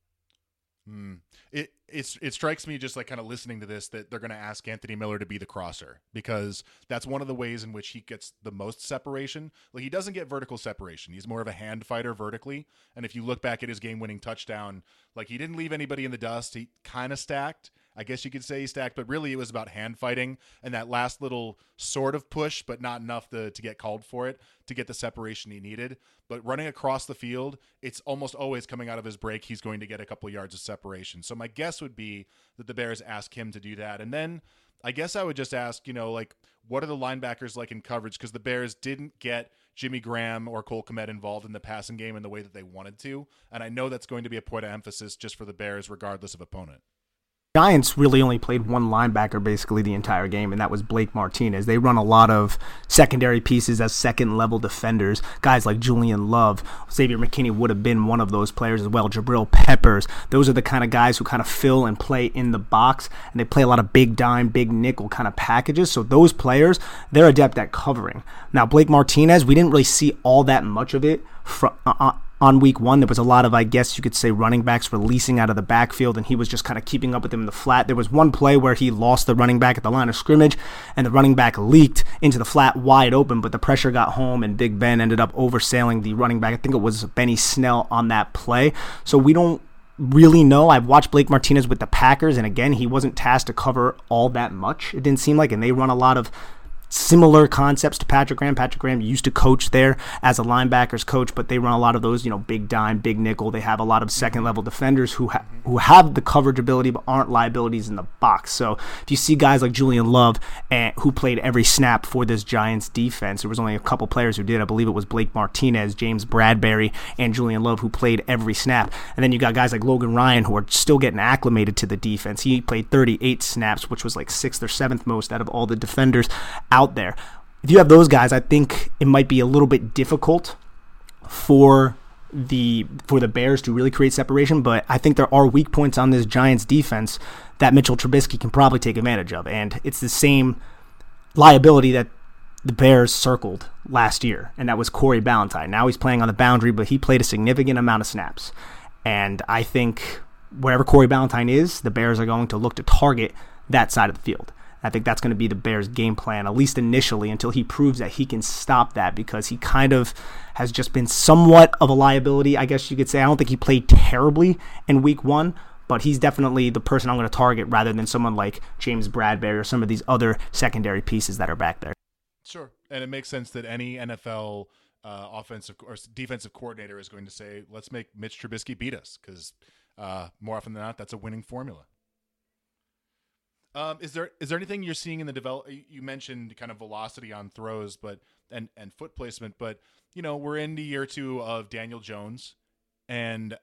It strikes me just like kind of listening to this that they're going to ask Anthony Miller to be the crosser, because that's one of the ways in which he gets the most separation. Like, he doesn't get vertical separation. He's more of a hand fighter vertically. And if you look back at his game-winning touchdown, like, he didn't leave anybody in the dust. He kind of stacked. I guess you could say he stacked, but really it was about hand fighting and that last little sort of push, but not enough to get called for it to get the separation he needed. But running across the field, it's almost always coming out of his break, he's going to get a couple yards of separation. So my guess would be that the Bears ask him to do that. And then I guess I would just ask, what are the linebackers like in coverage? Because the Bears didn't get Jimmy Graham or Cole Kmet involved in the passing game in the way that they wanted to. And I know that's going to be a point of emphasis just for the Bears, regardless of opponent. Giants really only played one linebacker basically the entire game, and that was Blake Martinez. They run a lot of secondary pieces as second-level defenders. Guys like Julian Love, Xavier McKinney would have been one of those players as well, Jabril Peppers. Those are the kind of guys who kind of fill and play in the box, and they play a lot of big dime, big nickel kind of packages. So those players, they're adept at covering. Now, Blake Martinez, we didn't really see all that much of it on week one. There was a lot of, I guess you could say, running backs releasing out of the backfield, and he was just kind of keeping up with them in the flat. There was one play where he lost the running back at the line of scrimmage, and the running back leaked into the flat wide open, but the pressure got home, and Big Ben ended up oversailing the running back. I think it was Benny Snell on that play. So we don't really know. I've watched Blake Martinez with the Packers, and again, he wasn't tasked to cover all that much, it didn't seem like, and they run a lot of similar concepts to Patrick Graham. Patrick Graham used to coach there as a linebackers coach, but they run a lot of those, big dime, big nickel. They have a lot of second-level defenders who have the coverage ability but aren't liabilities in the box. So if you see guys like Julian Love, who played every snap for this Giants defense, there was only a couple players who did. I believe it was Blake Martinez, James Bradbury, and Julian Love who played every snap. And then you got guys like Logan Ryan who are still getting acclimated to the defense. He played 38 snaps, which was like 6th or 7th most out of all the defenders out there. If you have those guys, I think it might be a little bit difficult for the Bears to really create separation, but I think there are weak points on this Giants defense that Mitchell Trubisky can probably take advantage of, and it's the same liability that the Bears circled last year, and that was Corey Ballantyne. Now he's playing on the boundary, but he played a significant amount of snaps, and I think wherever Corey Ballantyne is, the Bears are going to look to target that side of the field. I think that's going to be the Bears' game plan, at least initially, until he proves that he can stop that, because he kind of has just been somewhat of a liability, I guess you could say. I don't think he played terribly in week one, but he's definitely the person I'm going to target rather than someone like James Bradbury or some of these other secondary pieces that are back there. Sure, and it makes sense that any NFL offensive or defensive coordinator is going to say, let's make Mitch Trubisky beat us, because more often than not, that's a winning formula. Is there anything you're seeing in the you mentioned kind of velocity on throws, but and foot placement, but we're in the year 2 of Daniel Jones, and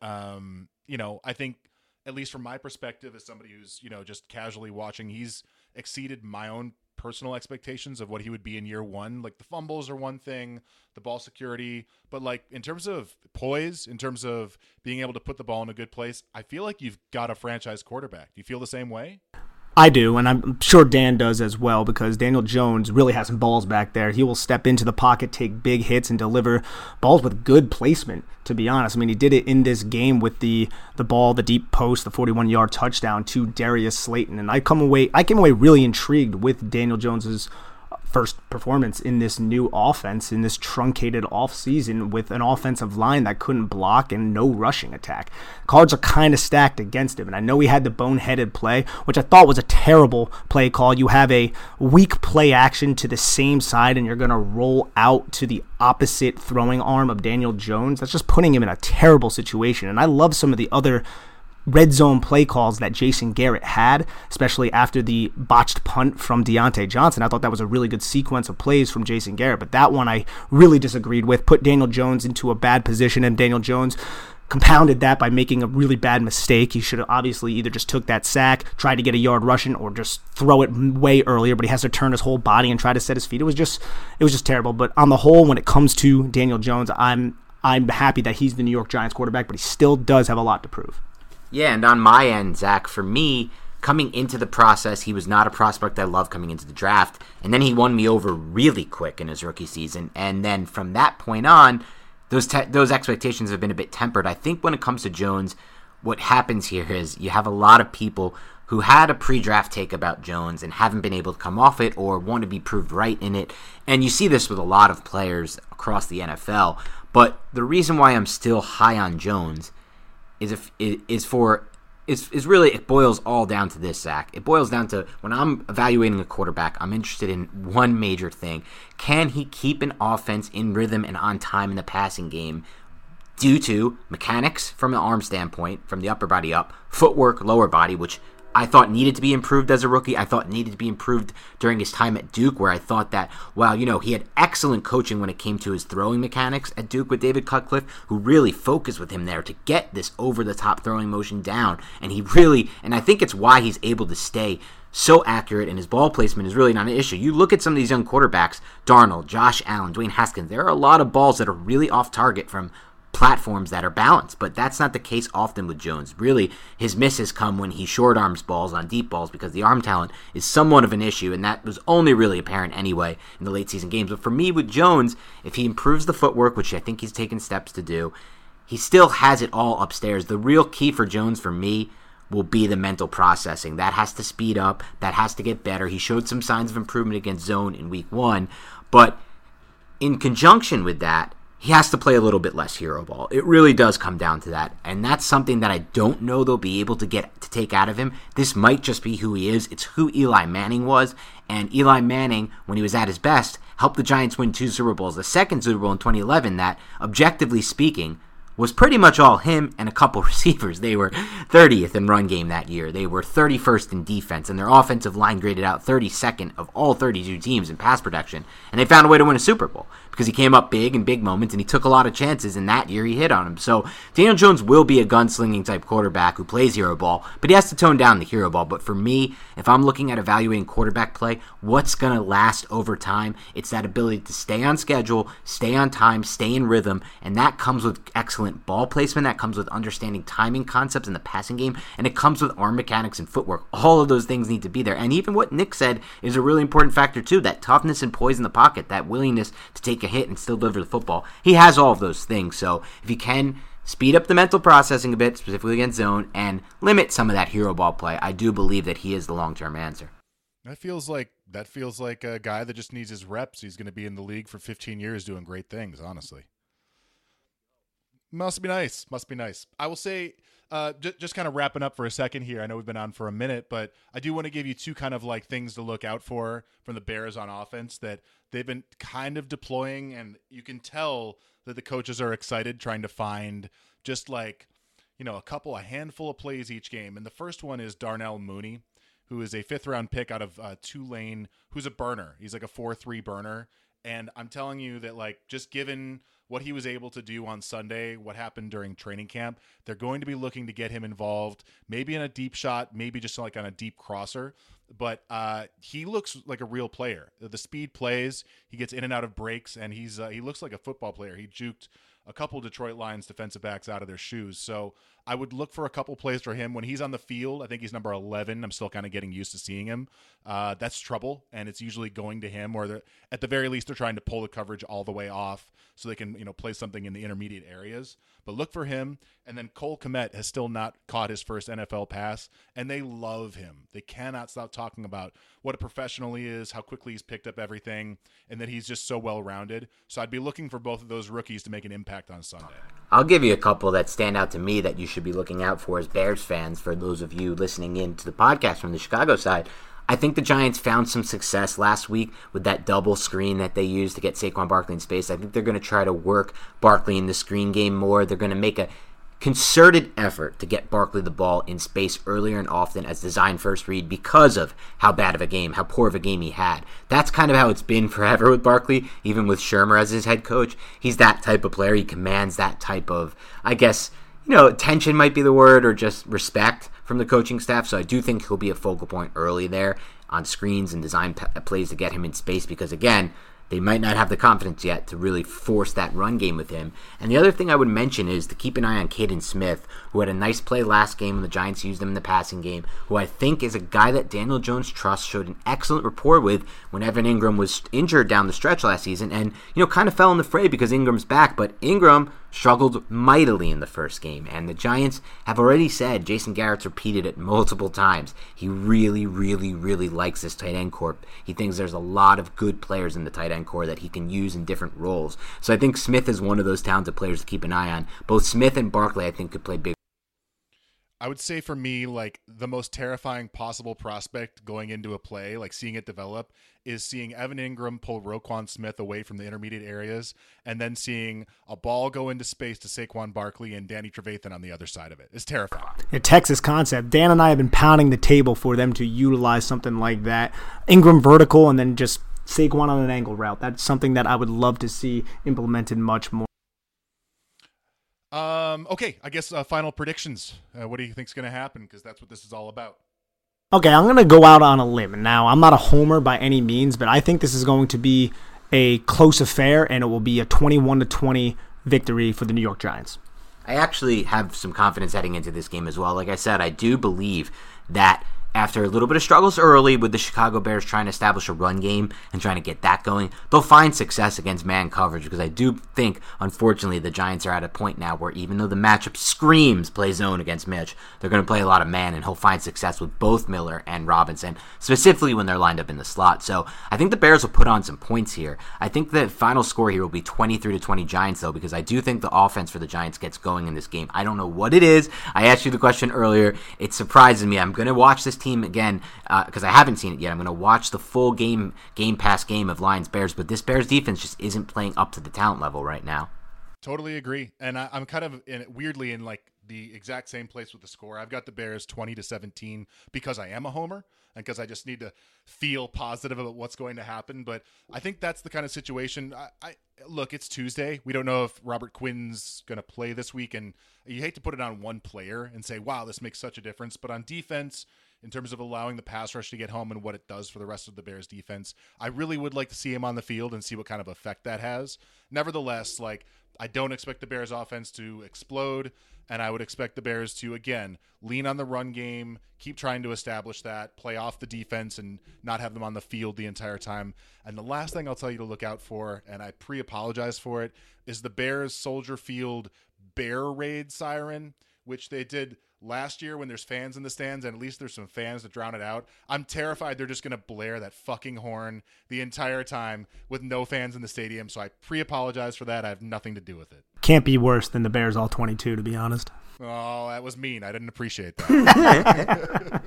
I think, at least from my perspective as somebody who's just casually watching, he's exceeded my own personal expectations of what he would be in year 1. Like, the fumbles are one thing, the ball security, but like in terms of poise, in terms of being able to put the ball in a good place, I feel like you've got a franchise quarterback. Do you feel the same way? I do, and I'm sure Dan does as well, because Daniel Jones really has some balls back there. He will step into the pocket, take big hits, and deliver balls with good placement, to be honest. I mean, he did it in this game with the ball, the deep post, the 41-yard touchdown to Darius Slayton, and I came away really intrigued with Daniel Jones's first performance in this new offense, in this truncated offseason with an offensive line that couldn't block and no rushing attack. Cards are kind of stacked against him, and I know he had the boneheaded play, which I thought was a terrible play call. You have a weak play action to the same side, and you're going to roll out to the opposite throwing arm of Daniel Jones. That's just putting him in a terrible situation, and I love some of the other red zone play calls that Jason Garrett had, especially after the botched punt from Deontay Johnson. I thought that was a really good sequence of plays from Jason Garrett, but that one I really disagreed with. Put Daniel Jones into a bad position, and Daniel Jones compounded that by making a really bad mistake. He should have obviously either just took that sack, tried to get a yard rushing, or just throw it way earlier, but he has to turn his whole body and try to set his feet. It was just terrible. But on the whole, when it comes to Daniel Jones, I'm happy that he's the New York Giants quarterback, but he still does have a lot to prove. Yeah, and on my end, Zach, for me, coming into the process, he was not a prospect I loved coming into the draft, and then he won me over really quick in his rookie season, and then from that point on, those expectations have been a bit tempered. I think when it comes to Jones, what happens here is you have a lot of people who had a pre-draft take about Jones and haven't been able to come off it or want to be proved right in it, and you see this with a lot of players across the NFL, but the reason why I'm still high on Jones is is really, it boils all down to this, Zach. It boils down to, when I'm evaluating a quarterback, I'm interested in one major thing. Can he keep an offense in rhythm and on time in the passing game due to mechanics from an arm standpoint, from the upper body up, footwork, lower body, which I thought needed to be improved as a rookie. I thought needed to be improved during his time at Duke, where I thought that, while, he had excellent coaching when it came to his throwing mechanics at Duke with David Cutcliffe, who really focused with him there to get this over-the-top throwing motion down. And I think it's why he's able to stay so accurate, and his ball placement is really not an issue. You look at some of these young quarterbacks, Darnold, Josh Allen, Dwayne Haskins, there are a lot of balls that are really off target from platforms that are balanced, but that's not the case often with Jones. Really, his misses come when he short arms balls on deep balls, because the arm talent is somewhat of an issue, and that was only really apparent anyway in the late season games. But for me, with Jones, if he improves the footwork, which I think he's taken steps to do, he still has it all upstairs. The real key for Jones, for me, will be the mental processing. That has to speed up. That has to get better. He showed some signs of improvement against zone in week 1, but in conjunction with that, he has to play a little bit less hero ball. It really does come down to that, and that's something that I don't know they'll be able to take out of him. This might just be who he is. It's who Eli Manning was, and Eli Manning, when he was at his best, helped the Giants win 2 Super Bowls. The second Super Bowl in 2011 that, objectively speaking, was pretty much all him and a couple receivers. They were 30th in run game that year. They were 31st in defense, and their offensive line graded out 32nd of all 32 teams in pass protection. And they found a way to win a Super Bowl because he came up big in big moments, and he took a lot of chances, and that year he hit on them. So Daniel Jones will be a gunslinging type quarterback who plays hero ball, but he has to tone down the hero ball. But for me, if I'm looking at evaluating quarterback play, what's going to last over time, it's that ability to stay on schedule, stay on time, stay in rhythm, and that comes with excellent ball placement, that comes with understanding timing concepts in the passing game, and it comes with arm mechanics and footwork. All of those things need to be there. And even what Nick said is a really important factor too, that toughness and poise in the pocket, that willingness to take a hit and still deliver the football. He has all of those things. So if you can speed up the mental processing a bit, specifically against zone, and limit some of that hero ball play, I do believe that he is the long-term answer. That feels like a guy that just needs his reps. He's going to be in the league for 15 years doing great things, honestly. Must be nice. I will say, just kind of wrapping up for a second here. I know we've been on for a minute, but I do want to give you 2 kind of like things to look out for from the Bears on offense that they've been kind of deploying, and you can tell that the coaches are excited trying to find just like, a handful of plays each game. And the first one is Darnell Mooney, who is a 5th-round pick out of Tulane, who's a burner. He's like a 4.3 burner. And I'm telling you that, like, just given what he was able to do on Sunday, what happened during training camp, they're going to be looking to get him involved, maybe in a deep shot, maybe just like on a deep crosser. But he looks like a real player. The speed plays, he gets in and out of breaks, and he looks like a football player. He juked a couple Detroit Lions defensive backs out of their shoes. So I would look for a couple plays for him. When he's on the field, I think he's number 11. I'm still kind of getting used to seeing him. That's trouble, and it's usually going to him, or at the very least, they're trying to pull the coverage all the way off so they can play something in the intermediate areas. But look for him. And then Cole Kmet has still not caught his first NFL pass, and they love him. They cannot stop talking about what a professional he is, how quickly he's picked up everything, and that he's just so well-rounded. So I'd be looking for both of those rookies to make an impact on Sunday. I'll give you a couple that stand out to me that you should be looking out for as Bears fans, for those of you listening in to the podcast from the Chicago side. I think the Giants found some success last week with that double screen that they used to get Saquon Barkley in space. I think they're going to try to work Barkley in the screen game more. They're going to make a concerted effort to get Barkley the ball in space earlier and often as design first read because of how poor of a game he had. That's kind of how it's been forever with Barkley, even with Shermer as his head coach. He's that type of player. He commands that type of, I guess, attention might be the word, or just respect from the coaching staff. So I do think he'll be a focal point early there on screens and design plays to get him in space because, again, they might not have the confidence yet to really force that run game with him. And the other thing I would mention is to keep an eye on Caden Smith, who had a nice play last game when the Giants used him in the passing game, who I think is a guy that Daniel Jones trusts, showed an excellent rapport with when Evan Ingram was injured down the stretch last season, and kind of fell in the fray because Ingram's back, but Ingram struggled mightily in the first game. And the Giants have already said, Jason Garrett's repeated it multiple times, he really, really, really likes this tight end corps. He thinks there's a lot of good players in the tight end corps that he can use in different roles. So I think Smith is one of those talented players to keep an eye on. Both Smith and Barkley, I think, could play big. I would say for me, like the most terrifying possible prospect going into a play, like seeing it develop, is seeing Evan Ingram pull Roquan Smith away from the intermediate areas, and then seeing a ball go into space to Saquon Barkley and Danny Trevathan on the other side of it. It's terrifying. A Texas concept. Dan and I have been pounding the table for them to utilize something like that. Ingram vertical and then just Saquon on an angle route. That's something that I would love to see implemented much more. Okay, I guess final predictions. What do you think's going to happen? Because that's what this is all about. Okay, I'm going to go out on a limb. Now, I'm not a homer by any means, but I think this is going to be a close affair, and it will be a 21-20 victory for the New York Giants. I actually have some confidence heading into this game as well. Like I said, I do believe that after a little bit of struggles early with the Chicago Bears trying to establish a run game and trying to get that going, they'll find success against man coverage, because I do think, unfortunately, the Giants are at a point now where even though the matchup screams play zone against Mitch, they're going to play a lot of man, and he'll find success with both Miller and Robinson, specifically when they're lined up in the slot. So I think the Bears will put on some points here. I think the final score here will be 23-20 Giants, though, because I do think the offense for the Giants gets going in this game. I don't know what it is. I asked you the question earlier. It surprises me. I'm going to watch this team again because I haven't seen it yet. I'm going to watch the full Game Pass game of Lions-Bears, but this Bears defense just isn't playing up to the talent level right now. Totally agree. And I'm kind of weirdly in like the exact same place with the score. I've got the Bears 20-17 because I am a homer and because I just need to feel positive about what's going to happen. But I think that's the kind of situation. I look, it's Tuesday. We don't know if Robert Quinn's going to play this week, and you hate to put it on one player and say, wow, this makes such a difference. But on defense, in terms of allowing the pass rush to get home and what it does for the rest of the Bears defense, I really would like to see him on the field and see what kind of effect that has. Nevertheless, like, I don't expect the Bears offense to explode, and I would expect the Bears to, again, lean on the run game, keep trying to establish that, play off the defense, and not have them on the field the entire time. And the last thing I'll tell you to look out for, and I pre-apologize for it, is the Bears Soldier Field Bear Raid siren, which they did last year when there's fans in the stands, and at least there's some fans to drown it out. I'm terrified they're just going to blare that fucking horn the entire time with no fans in the stadium, so I pre-apologize for that. I have nothing to do with it. Can't be worse than the Bears all 22, to be honest. Oh, that was mean. I didn't appreciate that.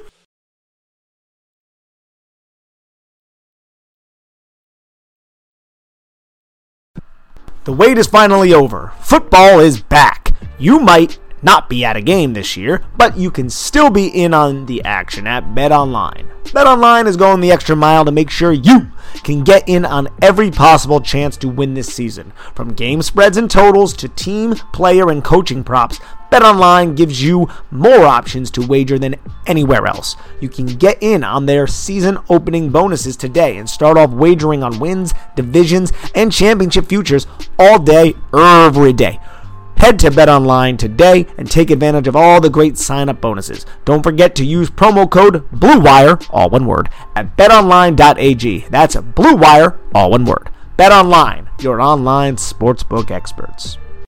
The wait is finally over. Football is back. You might not be at a game this year, but you can still be in on the action at BetOnline. BetOnline is going the extra mile to make sure you can get in on every possible chance to win this season. From game spreads and totals to team, player, and coaching props, BetOnline gives you more options to wager than anywhere else. You can get in on their season opening bonuses today and start off wagering on wins, divisions, and championship futures all day, every day. Head to BetOnline today and take advantage of all the great sign-up bonuses. Don't forget to use promo code BLUEWIRE, all one word, at betonline.ag. That's BLUEWIRE, all one word. BetOnline, your online sportsbook experts.